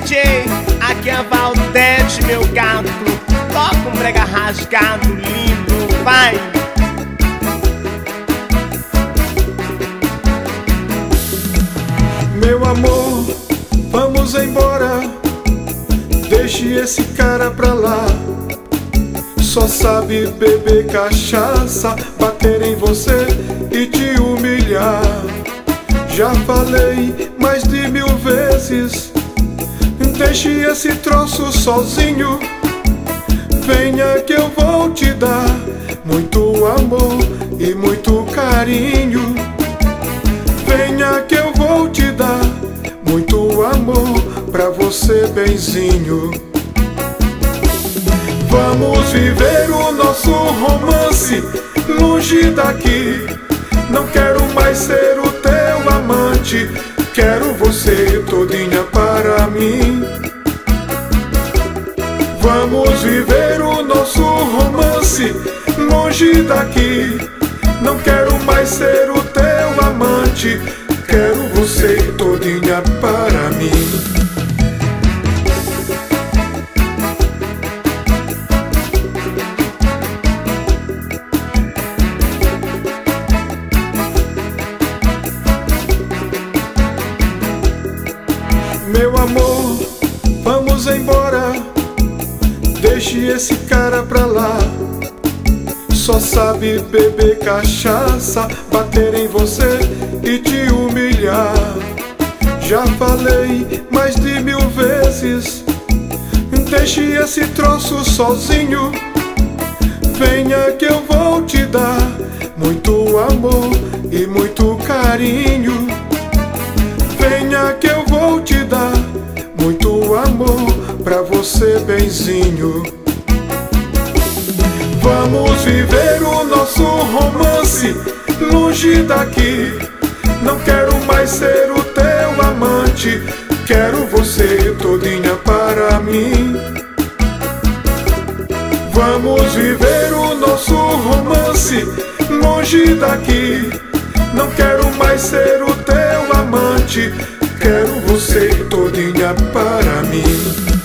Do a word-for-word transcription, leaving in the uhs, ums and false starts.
J, aqui é Valdete, meu gato. Toca um brega rasgado lindo, vai. Meu amor, vamos embora. Deixe esse cara pra lá. Só sabe beber cachaça, bater em você e te humilhar. Já falei mais de mil vezes, deixe esse troço sozinho. Venha que eu vou te dar muito amor e muito carinho. Venha que eu vou te dar muito amor pra você, benzinho. Vamos viver o nosso romance longe daqui. Não quero mais ser o teu amante, quero você todinha para mim. Vamos viver o nosso romance longe daqui. Não quero mais ser o teu amante, quero você todinha para mim. Meu amor, vamos embora. Deixe esse cara pra lá. Só sabe beber cachaça, bater em você e te humilhar. Já falei mais de mil vezes, deixe esse troço sozinho. Venha que eu vou te dar muito amor e muito carinho. Venha que eu vou te dar muito amor pra você, benzinho. Vamos viver o nosso romance longe daqui. Não quero mais ser o teu amante, quero você todinha para mim. Vamos viver o nosso romance longe daqui. Não quero mais ser o teu amante, quero você todinha para mim.